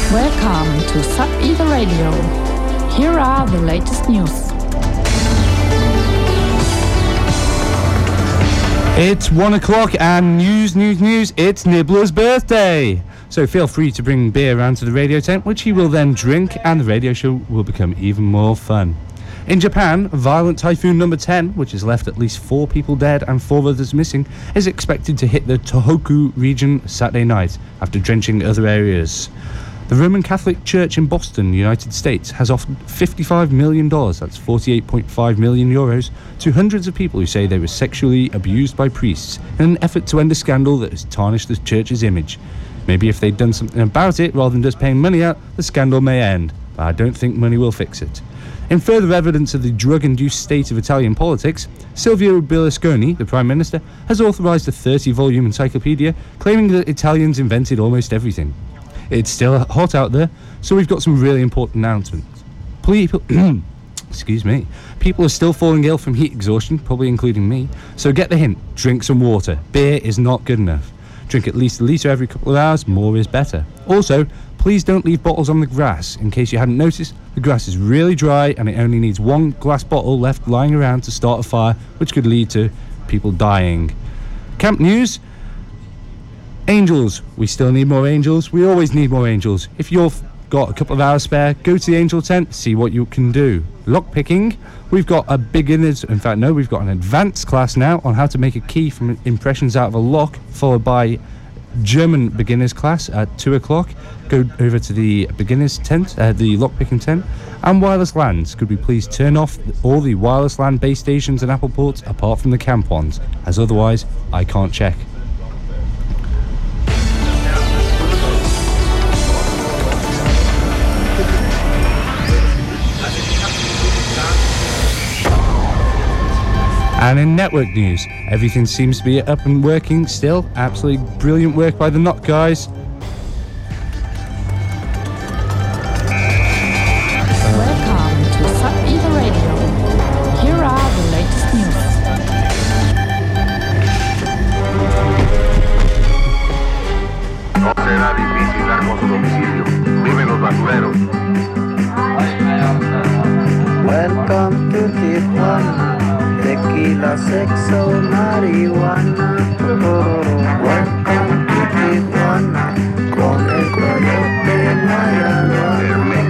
Welcome to Sub Ether Radio. Here are the latest news. It's 1 o'clock and news, it's Nibbler's birthday. So feel free to bring beer around to the radio tent, which he will then drink, and the radio show will become even more fun. In Japan, violent typhoon number 10, which has left at least 4 people dead and 4 others missing, is expected to hit the Tohoku region Saturday night after drenching other areas. The Roman Catholic Church in Boston, United States, has offered $55 million, that's 48.5 million euros, to hundreds of people who say they were sexually abused by priests in an effort to end a scandal that has tarnished the church's image. Maybe if they'd done something about it rather than just paying money out, the scandal may end, but I don't think money will fix it. In further evidence of the drug-induced state of Italian politics, Silvio Berlusconi, the Prime Minister, has authorised a 30-volume encyclopedia claiming that Italians invented almost everything. It's still hot out there, so we've got some really important announcements. People are still falling ill from heat exhaustion, probably including me, so get the hint, drink some water. Beer is not good enough. Drink at least a litre every couple of hours, more is better. Also, please don't leave bottles on the grass. In case you hadn't noticed, the grass is really dry and it only needs 1 glass bottle left lying around to start a fire, which could lead to people dying. Camp news. Angels. We still need more angels. We always need more angels. If you've got a couple of hours spare, go to the angel tent, see what you can do. Lockpicking. We've got a beginner's, we've got an advanced class now on how to make a key from impressions out of a lock, followed by German beginners class at 2 o'clock. Go over to the beginners tent, the lockpicking tent. And wireless LANs. Could we please turn off all the wireless LAN base stations and Apple ports apart from the camp ones, as otherwise I can't check. And in network news, everything seems to be up and working still. Absolutely brilliant work by the Knot guys. Welcome to Sub Ether Radio. Here are the latest news. No será difícil dar con su domicilio. Viven los basureros. Welcome to Tijuana. Tequila, sexo, marihuana. Welcome to Tijuana. Con el coyote Mayagua.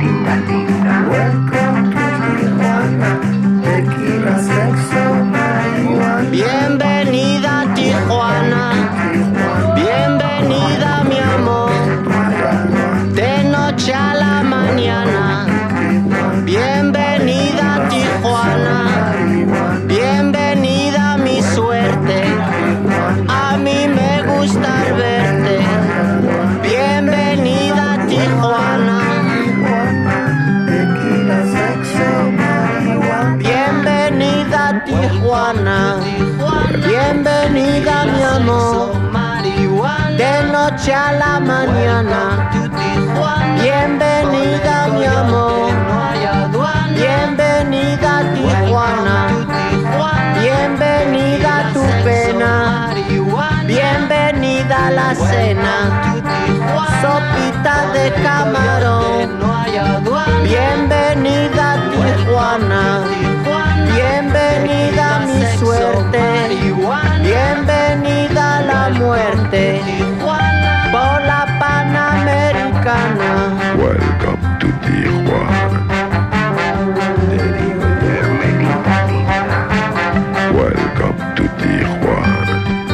Welcome to Tijuana. Tequila, sexo, marihuana. Bienvenida a Tijuana. Bienvenida mi amor. De noche a la mañana. Bienvenida a Tijuana. Bienvenida mi suerte, a mí me gusta verte. Bienvenida a Tijuana. Bienvenida a Tijuana. Bienvenida mi amor. De noche a la mañana. Bienvenida mi amor. Bienvenida a Tijuana. Bienvenida a tu pena, bienvenida a la cena, sopita de camarón, bienvenida a Tijuana, bienvenida a mi suerte, bienvenida a la muerte, por la Panamericana. Welcome to Tijuana. Welcome to Tijuana.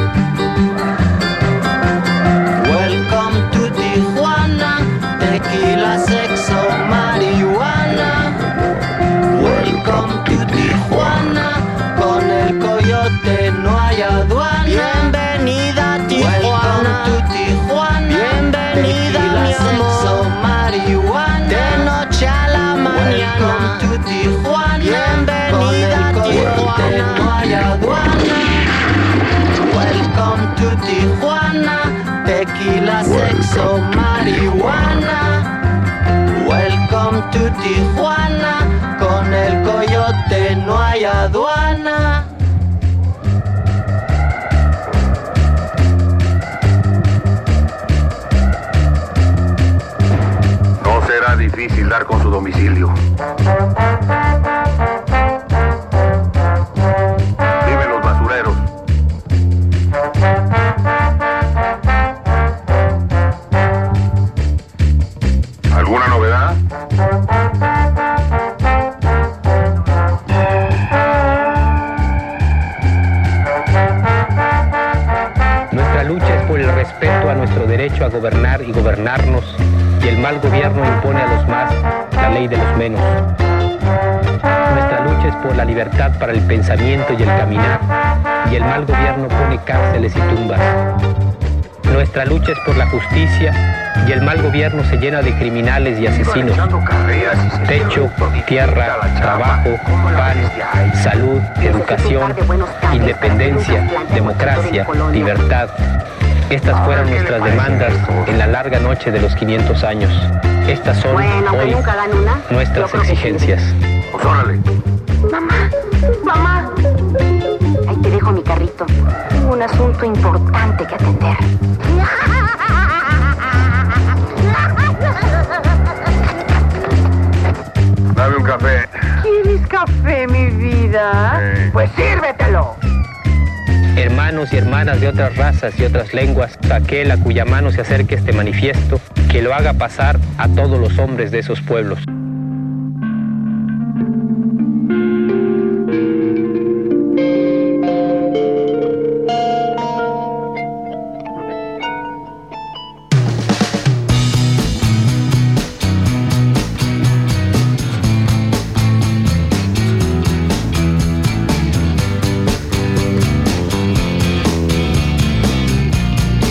Welcome to Tijuana. Tequila, sexo, marihuana. Welcome to Tijuana. Con el coyote no hay aduana. Bienvenida a Tijuana. Welcome to Tijuana. Bienvenida mi amor. Marihuana. De noche a la mañana. Welcome to Tijuana. Bienvenida a Tijuana. No hay aduana. Welcome to Tijuana. Tequila, sexo, marihuana. Welcome to Tijuana. Con el coyote no hay aduana. difícil dar con su domicilio. Viven los basureros. ¿Alguna novedad? Nuestra lucha es por el respeto a nuestro derecho a gobernar y gobernarnos, y el mal gobierno impone a los más la ley de los menos. Nuestra lucha es por la libertad para el pensamiento y el caminar, y el mal gobierno pone cárceles y tumbas. Nuestra lucha es por la justicia, y el mal gobierno se llena de criminales y asesinos. Techo, tierra, trabajo, pan, salud, educación, independencia, democracia, libertad. Estas fueron nuestras demandas en la larga noche de los 500 años. Estas son hoy nuestras exigencias. Pues órale. Mamá. Ahí te dejo mi carrito. Tengo un asunto importante que atender. Dame un café. ¿Quieres café, mi vida? Pues sírvetelo. Hermanos y hermanas de otras razas y otras lenguas, aquel a cuya mano se acerque este manifiesto, que lo haga pasar a todos los hombres de esos pueblos.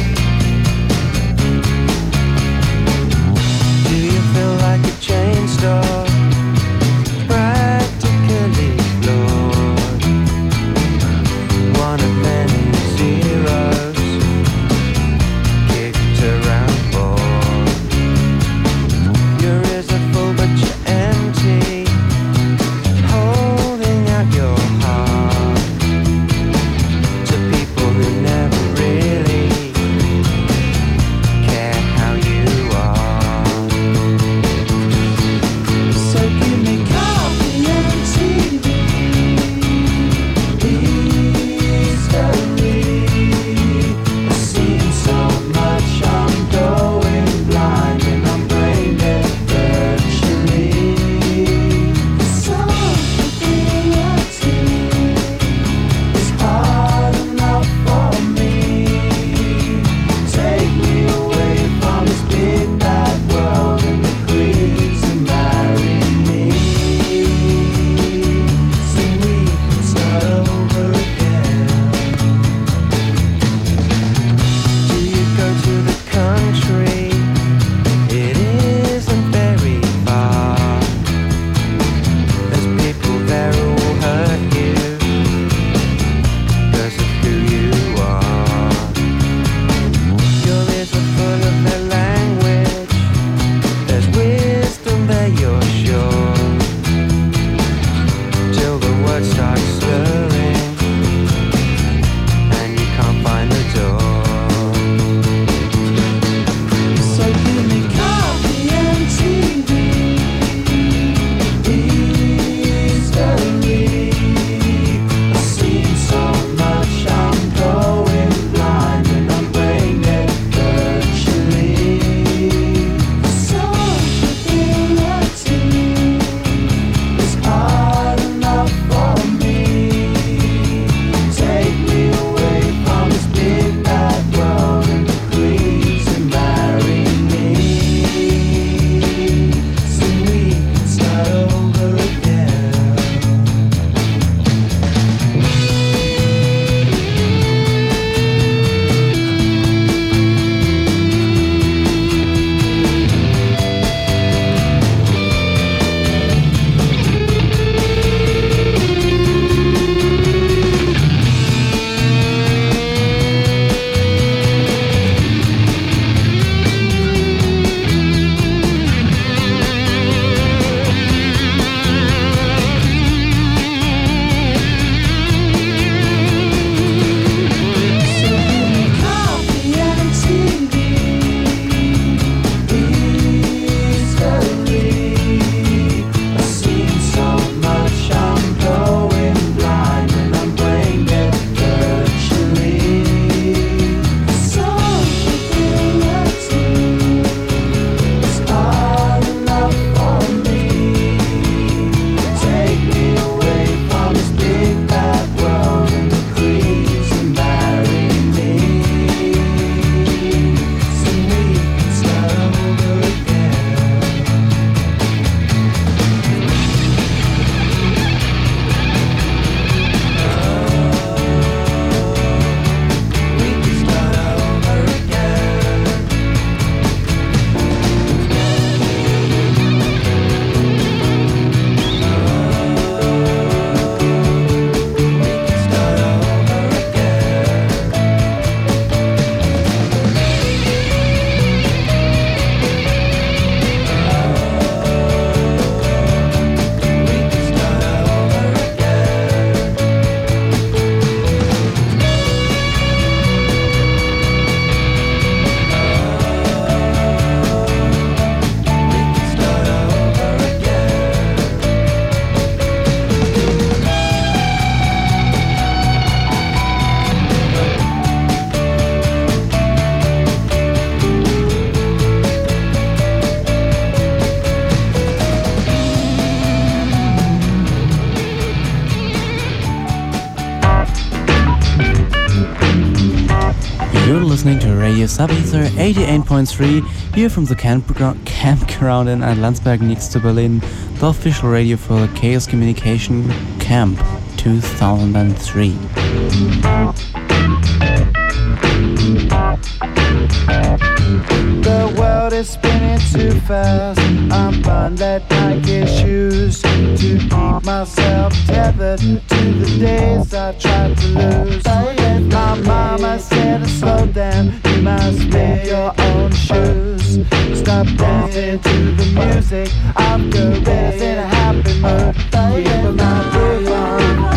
Do you feel like a chain stone? Radio Sub-Ether 88.3 here from the campground in Landsberg next to Berlin, the official radio for the Chaos Communication Camp 2003. The world is spinning too fast. I'm buying that Nike shoes to keep myself tethered to the days I tried to lose. My mama said to slow down, you must make your own shoes. Stop dancing to the music of gorillas in a happy mood. Keep my groove on.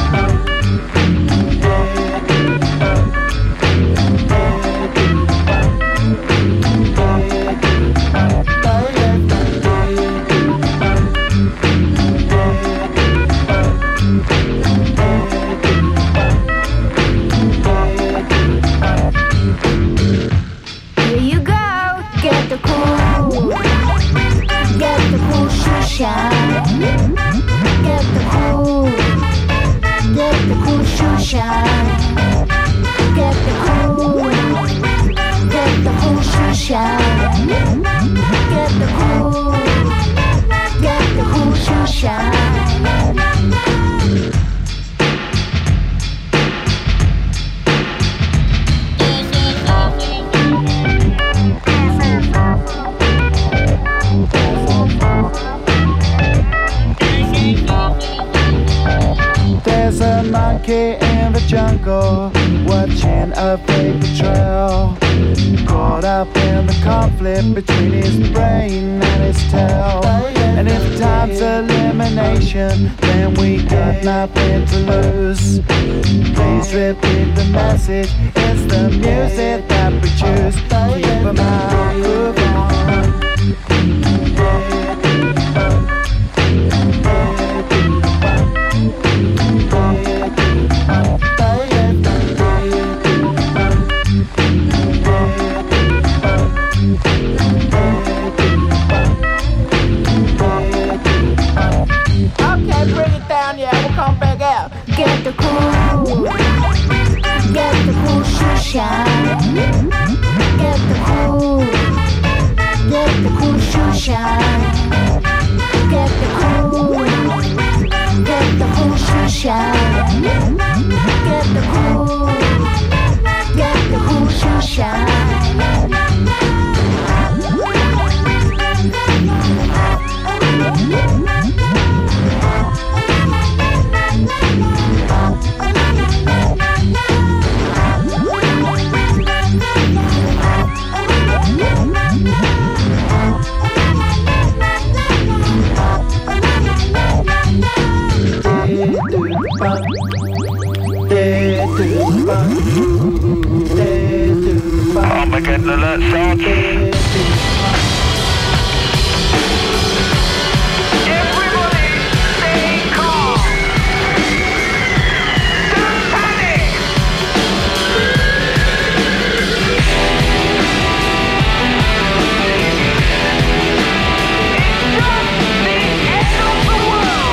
In the jungle, watching a paper trail, caught up in the conflict between his brain and his tail. And if time's elimination, then we got nothing to lose. Please repeat the message, it's the music that we choose. Keep my groove on. Get the cool shine. Get the cool shoe shine. Get the cool shoe shine. Get the cool shoe shine. Armageddon alert, Sergeant. Everybody stay calm. Don't panic. It's just the end of the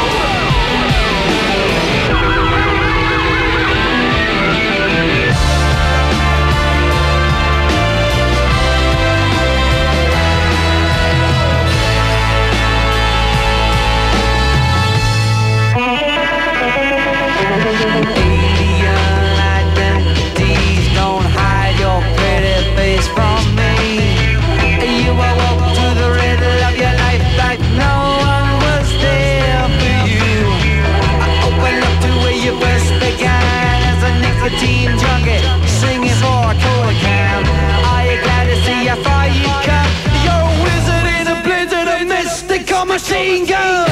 teen junkie, singing for a toy cam. Are you glad to see how far you come? You're a wizard in a blizzard of mystical machine gun.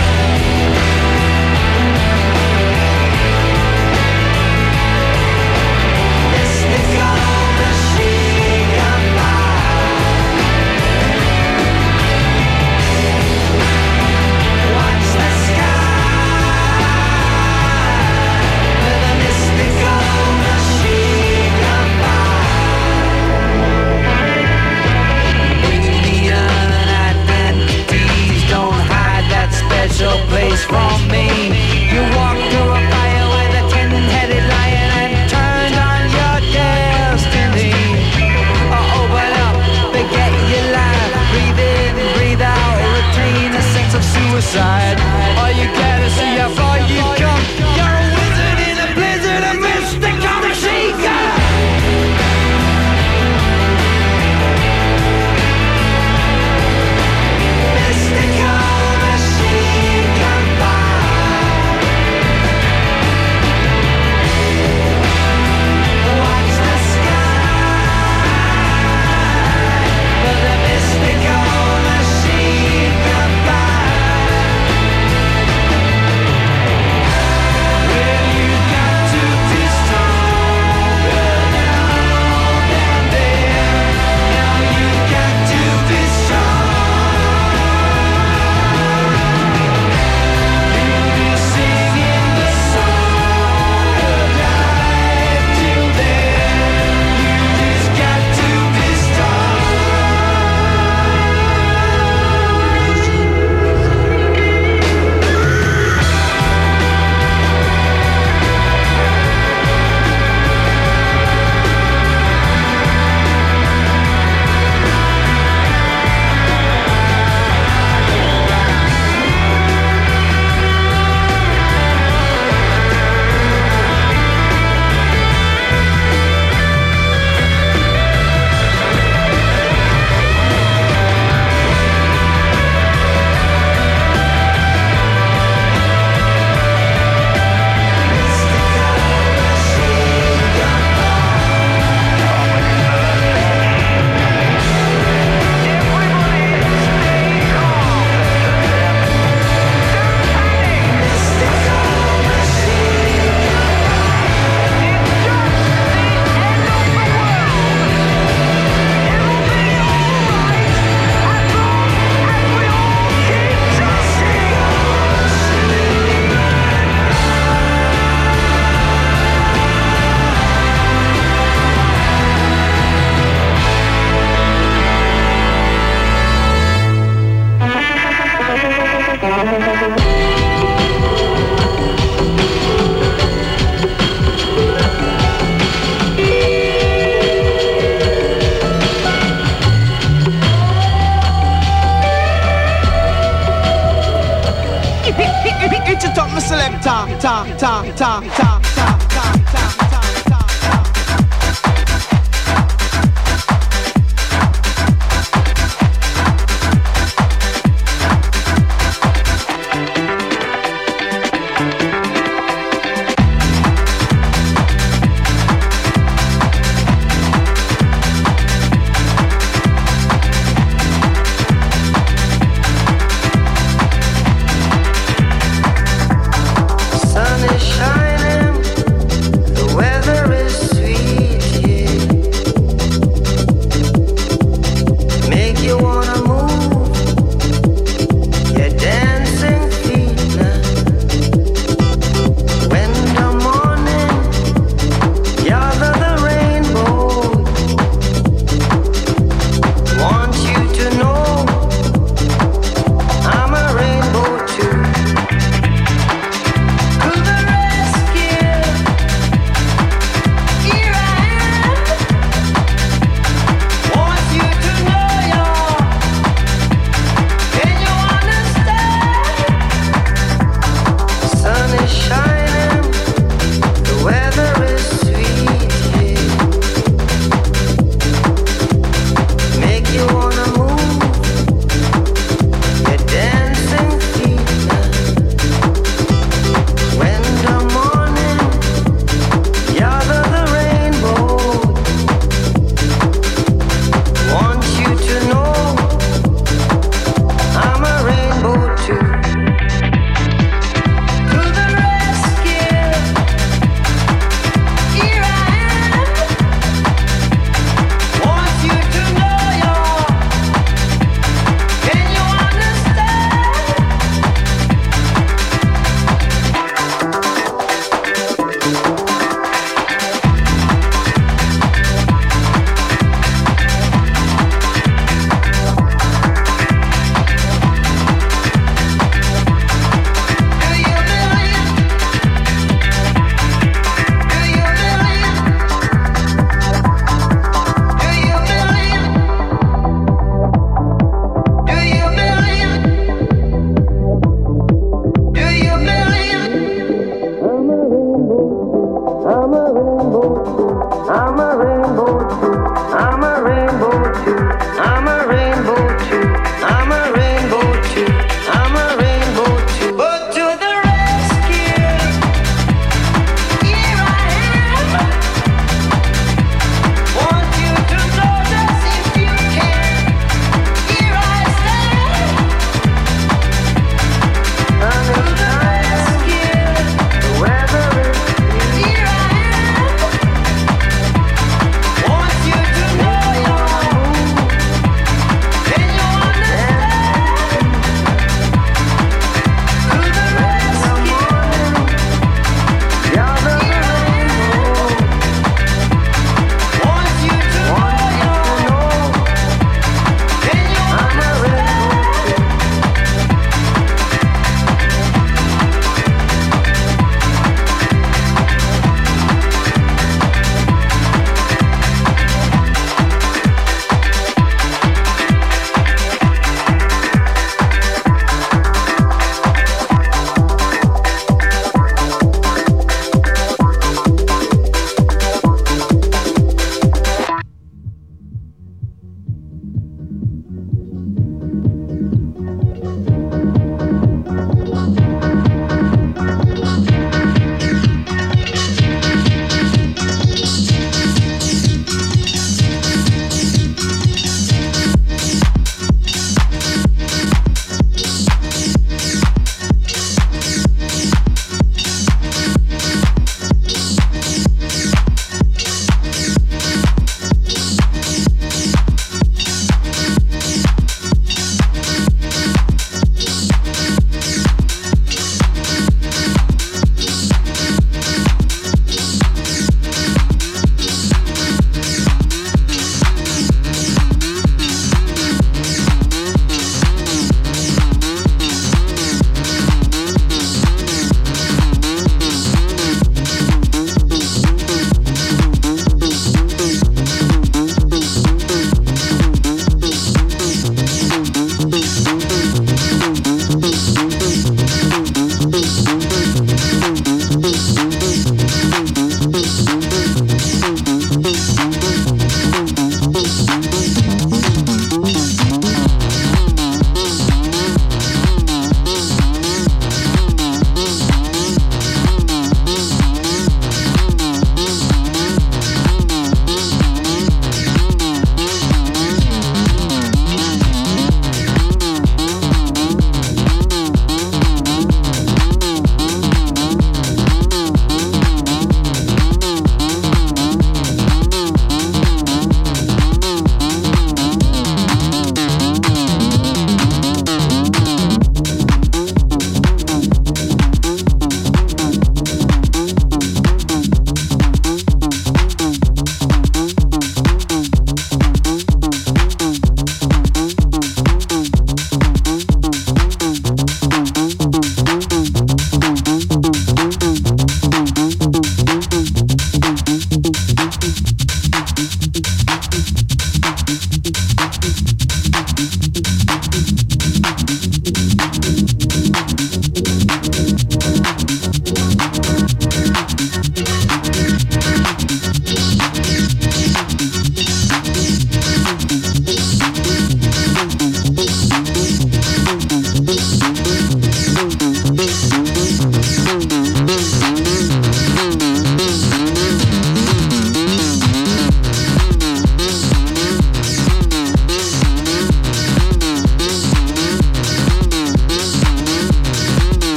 suicide. All you gotta see how far you've come. You're a wizard in a blizzard, a mystical machine gun. Mystical machine gun fire. Watch the sky for the mystical machine gun fire. Well, you got to be stronger now than then. Now you got to be strong. You'll be singing the song of life till then. You just got to be strong. It's a top, my selector. Ta. Sun is shining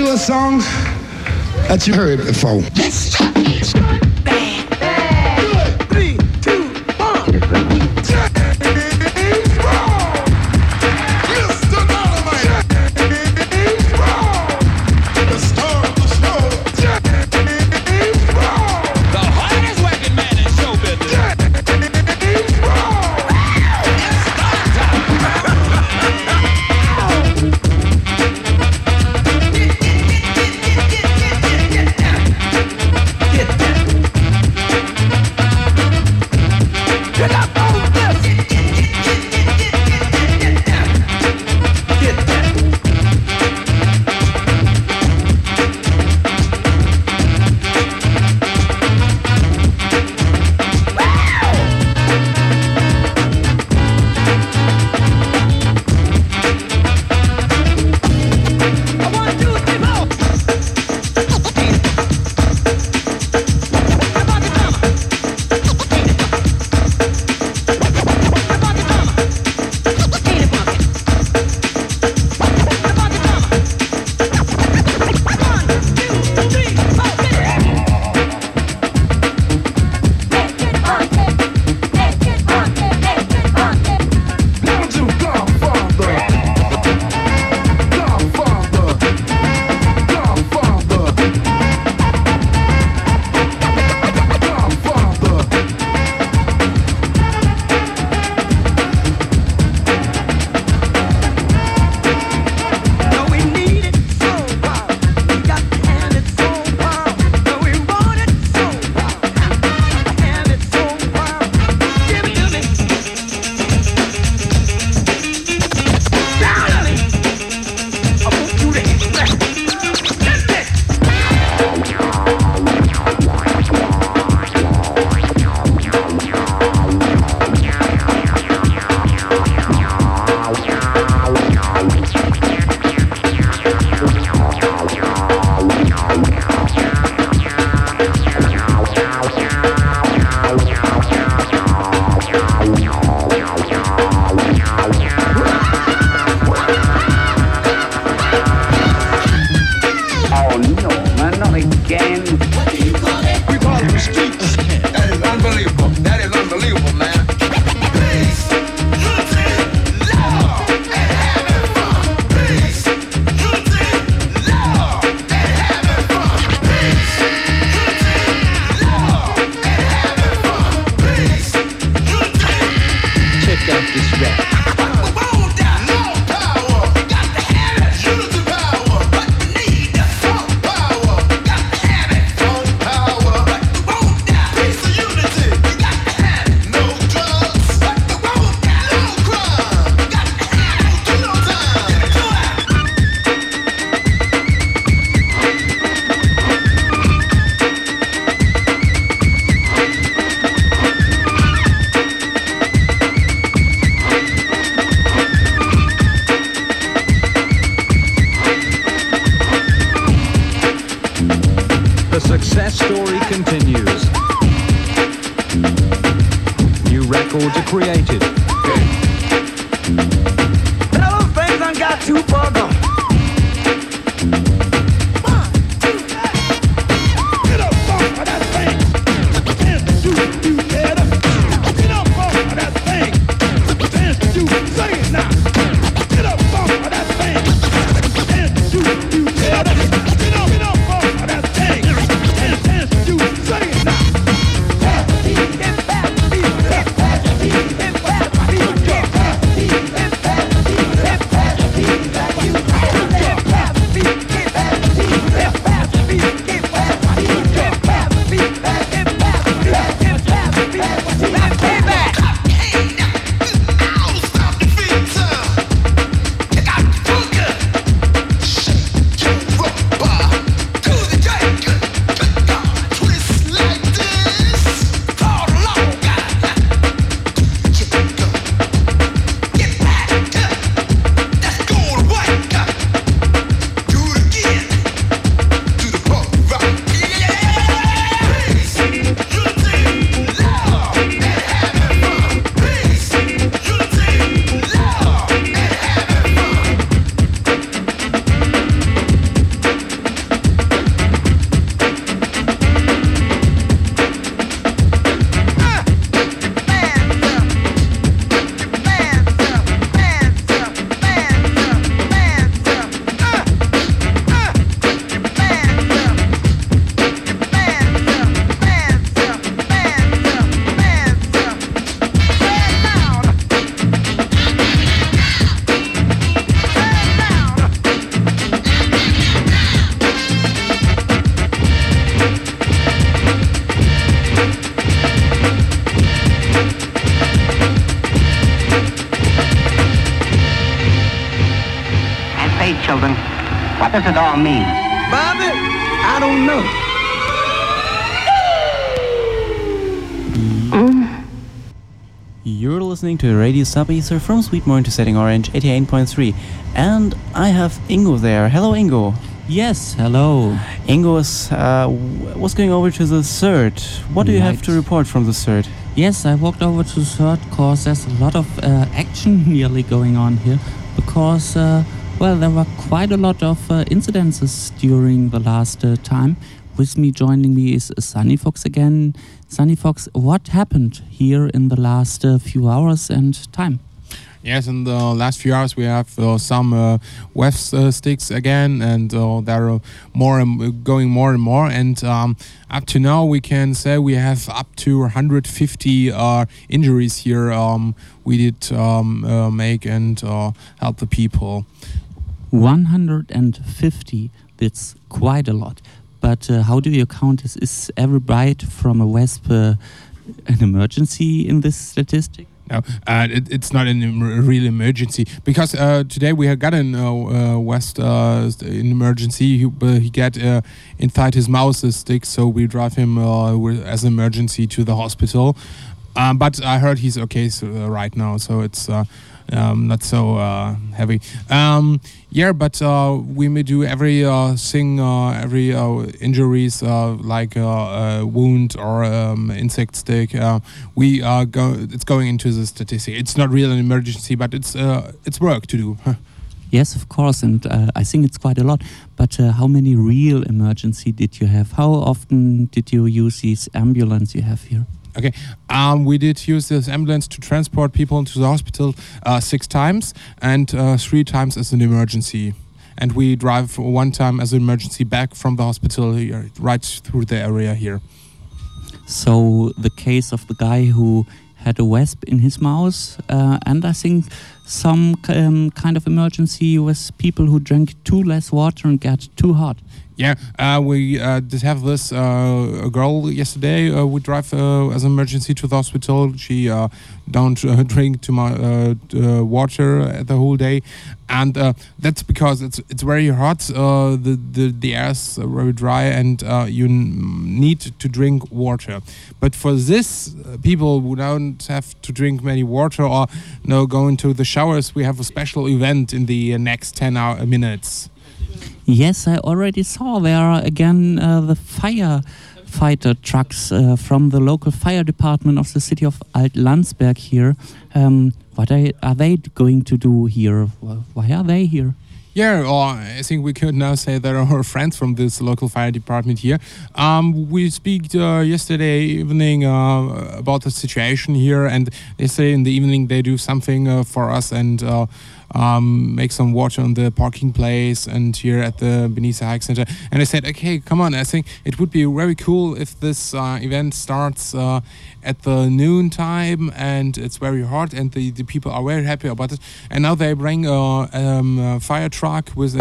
do a song that you heard before. success story continues. New records are created. Those things I got too far gone. Hey! does it all mean? Bobby, I don't know. You're listening to Radio Sub-Ether from Sweetmore to Setting Orange 88.3, and I have Ingo there. Hello, Ingo. Yes, hello. Ingo was going over to the third. What do you have to report from the third? Yes, I walked over to the third because there's a lot of action nearly going on here, because there were quite a lot of incidences during the last time. Joining me is Sunny Fox again. Sunny Fox, what happened here in the last few hours and time? Yes, in the last few hours we have some West sticks again, and there are going more and more. And up to now we can say we have up to 150 injuries here. We did make and help the people. 150, that's quite a lot. But how do you count this? Is every bite from a wasp an emergency in this statistic? No, it's not a real emergency, because today we have got a wasp in emergency. He got inside his mouth a stick, so we drive him as an emergency to the hospital. But I heard he's okay right now, so it's not so heavy. But we may do every every injuries like a wound or insect stick. It's going into the statistic. It's not really an emergency, but it's work to do. Yes, of course, and I think it's quite a lot. But how many real emergency did you have? How often did you use this ambulance you have here? Okay, we did use this ambulance to transport people into the hospital 6 times, and 3 times as an emergency. And we drive 1 time as an emergency back from the hospital here, right through the area here. So the case of the guy who had a wasp in his mouth, and I think some kind of emergency with people who drank too less water and got too hot. Yeah, we did have this a girl yesterday. We drive as an emergency to the hospital. She don't drink too much water the whole day, and that's because it's very hot. The air is very dry, and you need to drink water. But for this, people who don't have to drink many water or go into the showers, we have a special event in the next 10 minutes. Yes, I already saw there are again the firefighter trucks from the local fire department of the city of Alt-Landsberg here. What are they going to do here? Why are they here? Yeah, I think we could now say that our friends from this local fire department here. We speak yesterday evening about the situation here, and they say in the evening they do something for us and make some water on the parking place and here at the Benice Hike Center. And I said, okay, come on, I think it would be very cool if this event starts at the noon time, and it's very hot, and the people are very happy about it. And now they bring a fire truck with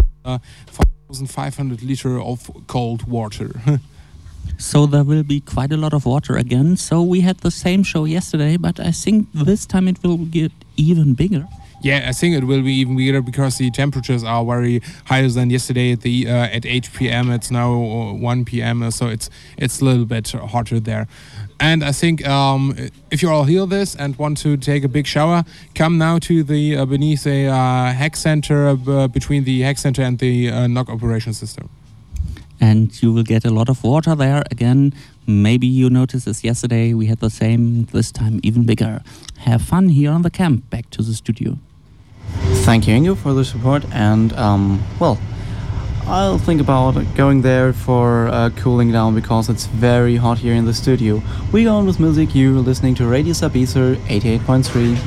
5,500 liter of cold water. So there will be quite a lot of water again. So we had the same show yesterday, but I think this time it will get even bigger. Yeah, I think it will be even bigger because the temperatures are very higher than yesterday at 8 p.m. It's now 1 p.m. So it's a little bit hotter there. And I think if you all hear this and want to take a big shower, come now to the Benice Hack Center, between the Hack Center and the NOC operation system. And you will get a lot of water there again. Maybe you noticed this yesterday. We had the same, this time even bigger. Have fun here on the camp. Back to the studio. Thank you, Ingo, for the support. And, I'll think about going there for cooling down because it's very hot here in the studio. We go on with music. You're listening to Radio Sub-Ether 88.3.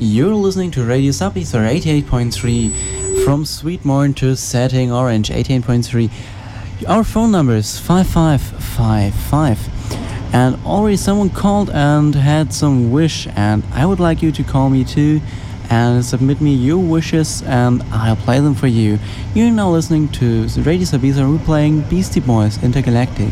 You're listening to Radio Sub-Ether 88.3 from Sweetmorn to Setting Orange 18.3. Our phone number is 5555. And already someone called and had some wish, and I would like you to call me too and submit me your wishes and I'll play them for you. You're now listening to Radio Sub-Ether. We're playing Beastie Boys Intergalactic.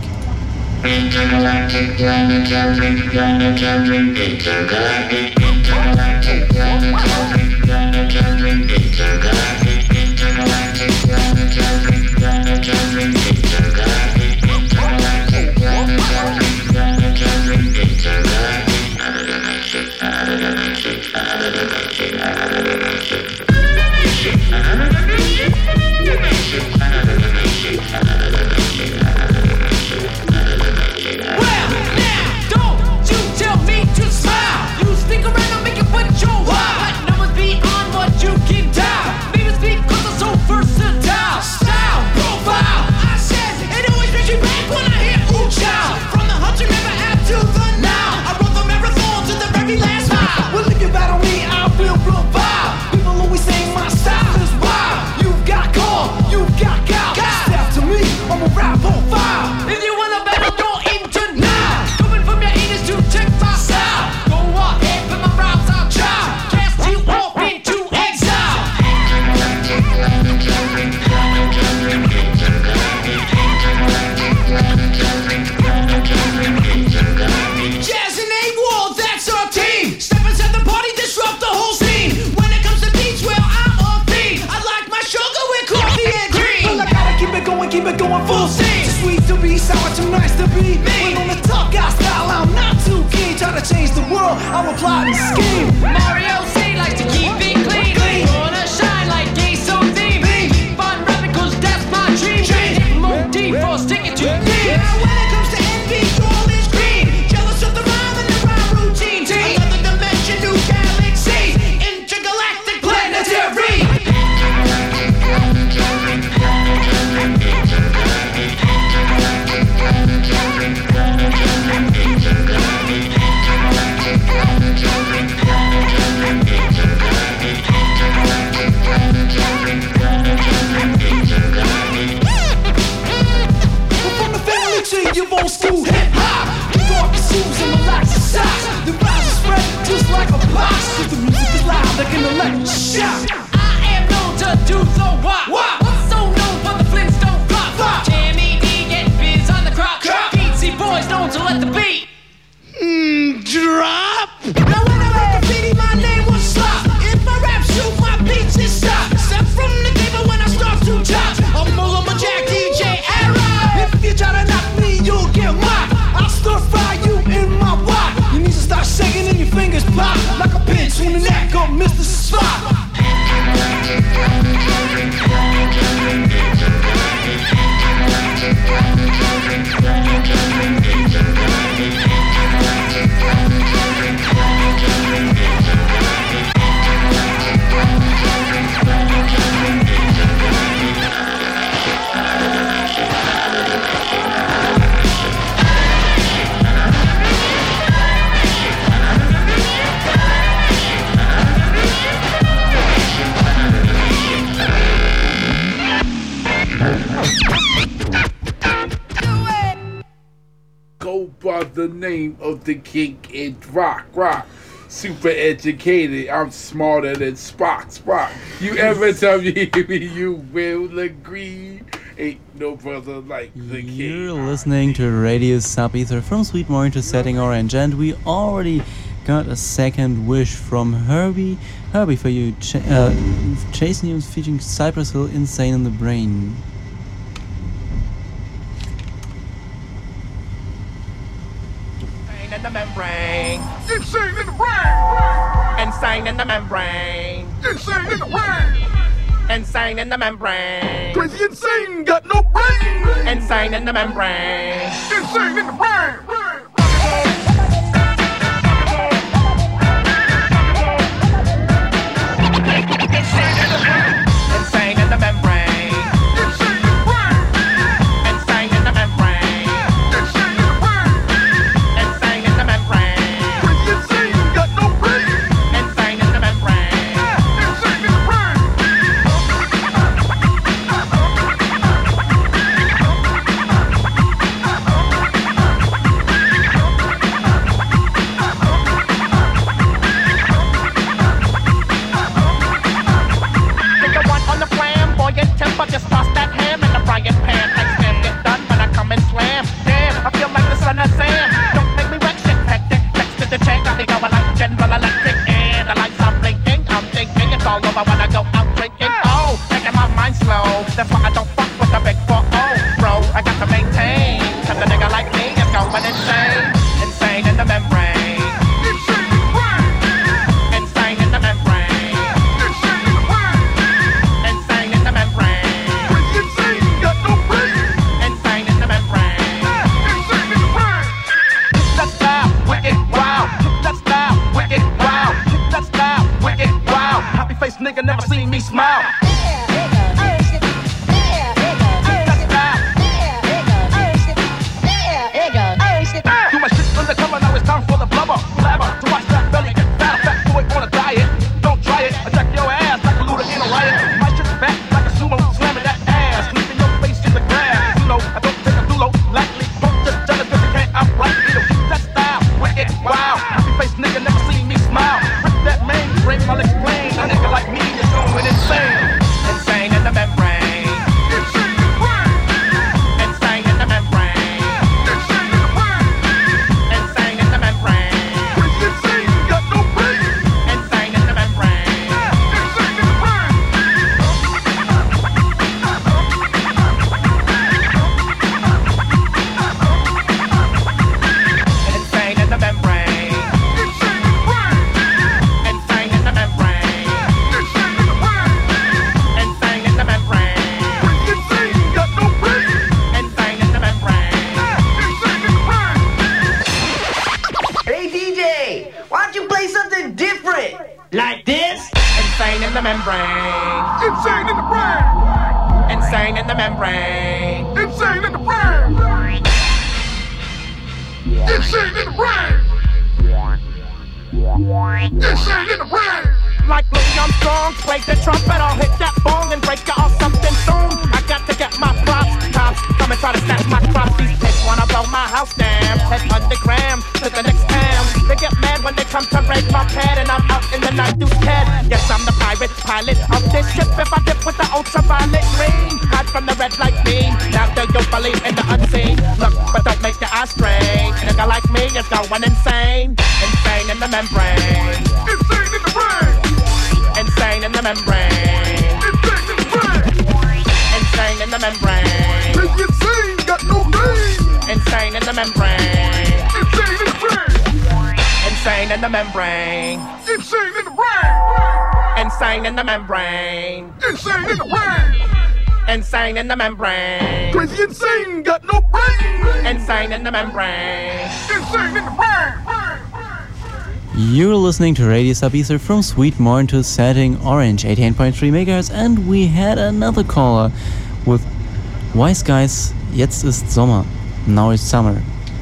I'm a plotting scheme. Mario C likes to keep it clean. Wanna shine like Gaso theme. Fun rapping cause that's my dream. Hit motif for sticking to me. Yeah, when it comes to envy, all is green. Jealous of the rhyme and the rhyme routine. Another dimension, new galaxy. Intergalactic planetary. Your old school hip-hop. You go up your shoes and relax your socks. The vibes are spread just like a box. Cause the music is loud like an electric shock. I am known to do the wop. So known for the Flintstone flop. Jammy D get biz on the crop. Beatsy Boys known to let the beat drop. Now when I wrote graffiti, my name was Slop. If I rap shoot, my beats is stop. Step from the table when I start to chop. I'm Muller, my Jack, DJ Era. If you try to knock me, you'll get mocked. I'll stir fry you in my wok. Your knees will start shaking and your fingers pop like a pinch on the neck of Mr. Spock. Go by the name of the king in rock. Super educated, I'm smarter than Spock. You ever tell me you will agree? Ain't no brother like the king. You're listening to Radio Sub-Ether from Sweetmorn to Setting Orange, and we already got a second wish from Herbie. Herbie, for you, Chase News featuring Cypress Hill, Insane in the Brain. In the membrane, insane in the brain, insane in the membrane, insane in the brain, insane in the membrane, crazy insane, got no brain, insane in the membrane, insane in the brain. Insane in the membrane. Insane in the membrane. the chain got me going like General Electric. And the lights are blinking, I'm thinking it's all over when I go out drinking. Oh, making my mind slow, that's why I don't fuck with the big 4-0. Bro, I got to maintain, cause a nigga like me is going insane. Insane in the membrane. Insane in the membrane. Insane in the membrane. Got no brain. Insane in the membrane. That's loud, wicked, wow. That's loud, wicked, wow. That's loud, wicked, wow. Happy face nigga never seen me smile. Do my shit undercover, now it's time for the blubber. Blabber, to watch that belly get fat, fat boy on a diet. Don't try it, attack your ass like a looter in a riot. My shit's back like a sumo, slamming that ass, leaving your face in the grass. You know, I don't take a dulo, lightly. Don't just jealous if you can't outright me. That style, wicked, wow. Happy face nigga never seen me smile. Rip that main ring, I'll explain. A nigga like me is going insane. Insane in the membrane. Insane in the membrane. Insane in the membrane. Got no brain. Insane in the membrane. Insane in the membrane. Insane in the membrane. Insane in the membrane. Got no brain. Insane in the membrane. Hey DJ, why don't you play something different? Like this? Insane in the membrane. Insane in the brain. Insane in the membrane. Insane in the brain. Insane in the brain. Insane in the brain. Like Louis Armstrong, play the trumpet, I'll hit that bong and break you off something soon. I got to get my props, cops come and try to snatch my crops. These pigs wanna blow my house down, head underground to the next town. They get mad when they come to raid my pad and I'm out in the night through CAD. Yes, I'm the pirate pilot of this ship. If I dip with the ultraviolet rain, hide from the red light beam. Now do you believe in the unseen? Look, but don't make your eyes strain. A nigga like me is going insane. Insane in the membrane. Insane in the brain. Insane in the membrane. Insane in the membrane. Insane, got no brain. Insane in the membrane. Insane in the brain. Insane in the membrane. Insane in the brain. Insane in the membrane. Insane in the brain. Insane in the membrane. Crazy insane, got no brain. Insane in the membrane. Insane in the brain. You're listening to Radio Sub-Ether from Sweet Morn to Setting Orange 88.3 MHz, and we had another caller with Wise Guys. Jetzt ist Sommer. Now it's summer.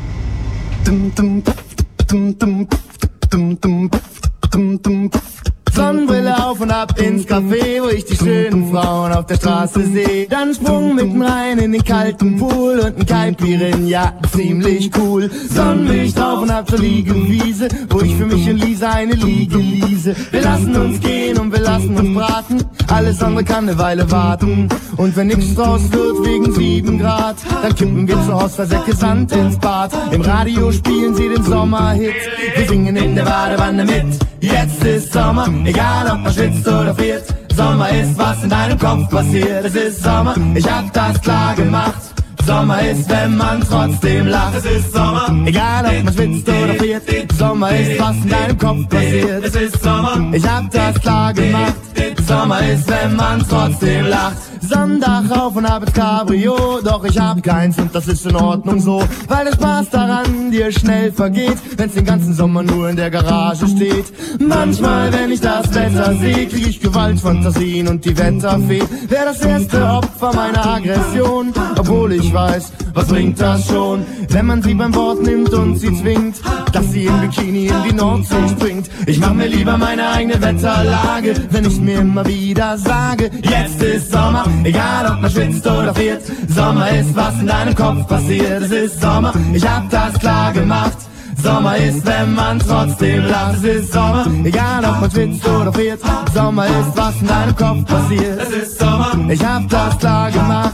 Sonnenbrille auf und ab ins Café, wo ich die schönen Frauen auf der Straße sehe. Dann Sprung mitten rein in den kalten Pool und ein Caipirin, ja, ziemlich cool. Sonnenlicht drauf und ab zur Liegewiese, wo ich für mich und Lisa eine Liege liese. Wir lassen uns gehen und wir lassen uns braten, alles andere kann eine Weile warten. Und wenn nichts draus wird wegen 7 Grad, dann kippen wir zu Hause Versäcke Sand ins Bad. Im Radio spielen sie den Sommerhit, wir singen in der Badewanne mit. Jetzt ist Sommer, egal ob man schwitzt oder friert. Sommer ist, was in deinem Kopf passiert. Es ist Sommer, ich hab das klar gemacht. Sommer ist, wenn man trotzdem lacht. Es ist Sommer, egal ob man schwitzt oder friert. Sommer ist, was in deinem Kopf passiert. Es ist Sommer, ich hab das klar gemacht. Sommer ist, wenn man trotzdem lacht. Sonntag rauf und ab ins Cabrio, doch ich hab keins und das ist in Ordnung so, weil der Spaß daran dir schnell vergeht, wenn's den ganzen Sommer nur in der Garage steht. Manchmal, wenn ich das Wetter seh, krieg ich Gewaltfantasien und die Wetterfee wär das erste Opfer meiner Aggression, obwohl ich weiß, was bringt das schon, wenn man sie beim Wort nimmt und sie zwingt, dass sie im Bikini in die Nordsee springt. Ich mach mir lieber meine eigene Wetterlage, wenn ich mir immer wieder sage, jetzt ist Sommer, egal ob man schwitzt oder friert. Sommer ist, was in deinem Kopf passiert. Es ist Sommer, ich hab das klar gemacht. Sommer ist, wenn man trotzdem lacht. Es ist Sommer, egal ob man schwitzt oder friert. Sommer ist, was in deinem Kopf passiert. Es ist Sommer, ich hab das klar gemacht.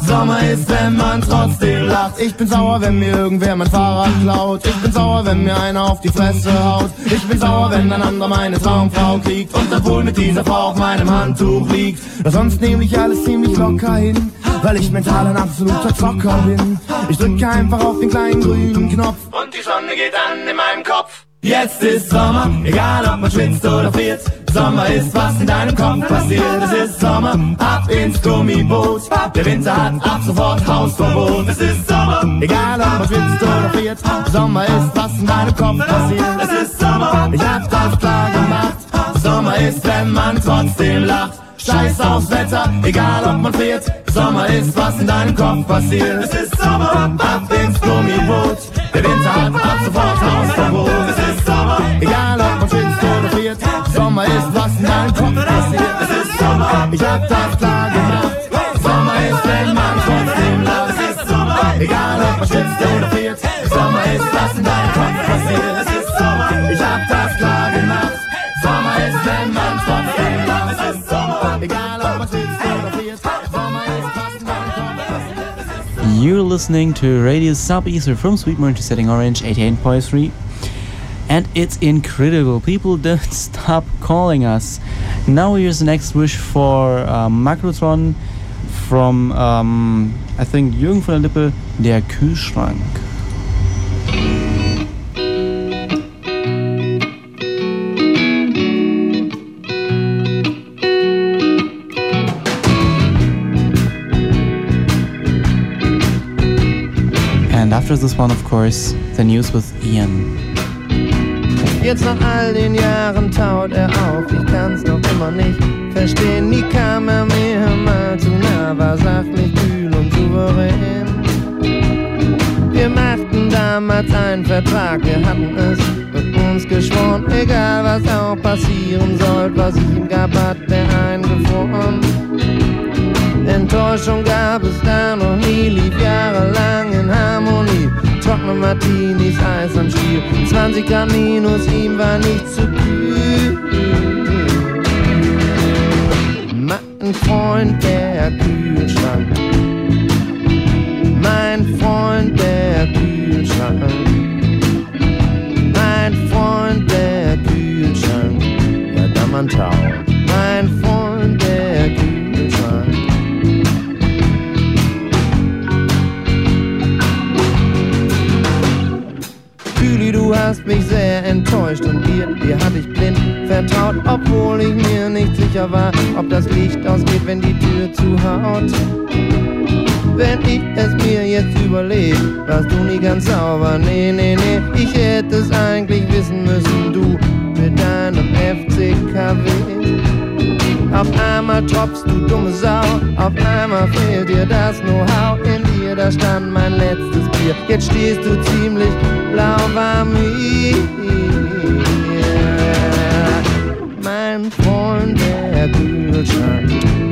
Sommer ist, wenn man trotzdem lacht. Ich bin sauer, wenn mir irgendwer mein Fahrrad klaut. Ich bin sauer, wenn mir einer auf die Fresse haut. Ich bin sauer, wenn ein anderer meine Traumfrau kriegt und dann wohl mit dieser Frau auf meinem Handtuch liegt. Sonst nehme ich alles ziemlich locker hin, weil ich mental ein absoluter Zocker bin. Ich drücke einfach auf den kleinen grünen Knopf und die Sonne geht an in meinem Kopf. Jetzt ist Sommer, egal ob man schwitzt oder friert. Sommer ist, was in deinem Kopf passiert. Es ist Sommer, ab ins Gummiboot. Der Winter hat ab sofort Hausverbot. Es ist Sommer, egal ob man schwitzt oder friert. Sommer ist, was in deinem Kopf passiert. Es ist Sommer, ich hab das klar gemacht. Sommer ist, wenn man trotzdem lacht. Scheiß aufs Wetter, egal ob man friert. Sommer ist, was in deinem Kopf passiert. Es ist Sommer, ab ins Gummiboot. Der Winter hat ab sofort Hausverbot. Es ist Sommer, egal ob man schwitzt oder friert. Sommer ist, was in deinem Kopf passiert. Es ist Sommer, ich hab das klar gemacht. Sommer ist, wenn man trotzdem lacht. Es ist Sommer, egal ob man schwitzt oder friert. Sommer ist, was in deinem Kopf passiert. Es ist Sommer, ich hab das klar gemacht. Sommer ist, wenn man trotzdem lacht. Es ist Sommer, egal ob man schwitzt oder friert. Sommer ist, was in deinem Kopf passiert. You're listening to Radio Southeastern from Sweetmore to Setting Orange 88.3. And it's incredible. People don't stop calling us. Now here's the next wish for Makrotron from, I think, Jürgen von der Lippe, Der Kühlschrank. And after this one, of course, the news with Ian. Jetzt nach all den Jahren taut er auf, ich kann's noch immer nicht verstehen. Nie kam er mir mal zu nah, war sachlich, kühl und souverän. Wir machten damals einen Vertrag, wir hatten es mit uns geschworen. Egal was auch passieren sollte, was ich ihm gab, hat er eingefroren. Enttäuschung gab es da noch nie, lief jahrelang in Harmonie. Trockene Martinis, Eis am Stiel, 20 Grad minus, ihm war nicht zu kühl. Mein Freund, der Kühlschrank. Mein Freund, der Kühlschrank. Mein Freund, der Kühlschrank. Ja, da man taut. Mein Freund, der Kühlschrank. Du hast mich sehr enttäuscht und dir hatte ich blind vertraut, obwohl ich mir nicht sicher war, ob das Licht ausgeht, wenn die Tür zuhaut. Wenn ich es mir jetzt überleg, warst du nie ganz sauber, nee, ich hätte es eigentlich wissen müssen, du mit deinem FCKW. Auf einmal tropfst du, dumme Sau, auf einmal fehlt dir das Know-how. In dir, da stand mein letztes Bier, jetzt stehst du ziemlich lauwarm hier. Mein Freund, der Kühlschrank.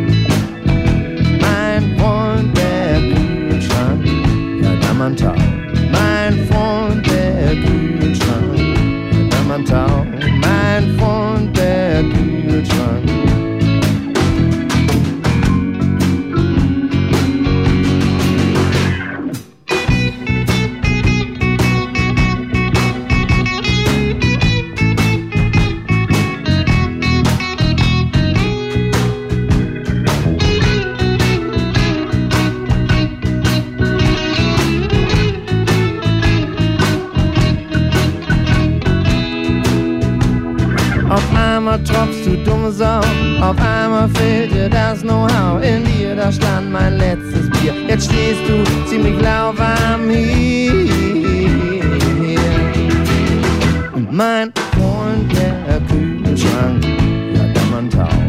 Mein Freund, der Kühlschrank. Ja, da man taut. Mein Freund, der Kühlschrank. Ja, da man taut. Mein Freund, der Kühlschrank. Tropfst du, dumme Sau, auf einmal fehlt dir das Know-how. In dir, da stand mein letztes Bier, jetzt stehst du ziemlich lauwarm hier. Und mein Freund, der Kühlschrank, ja, da man taut.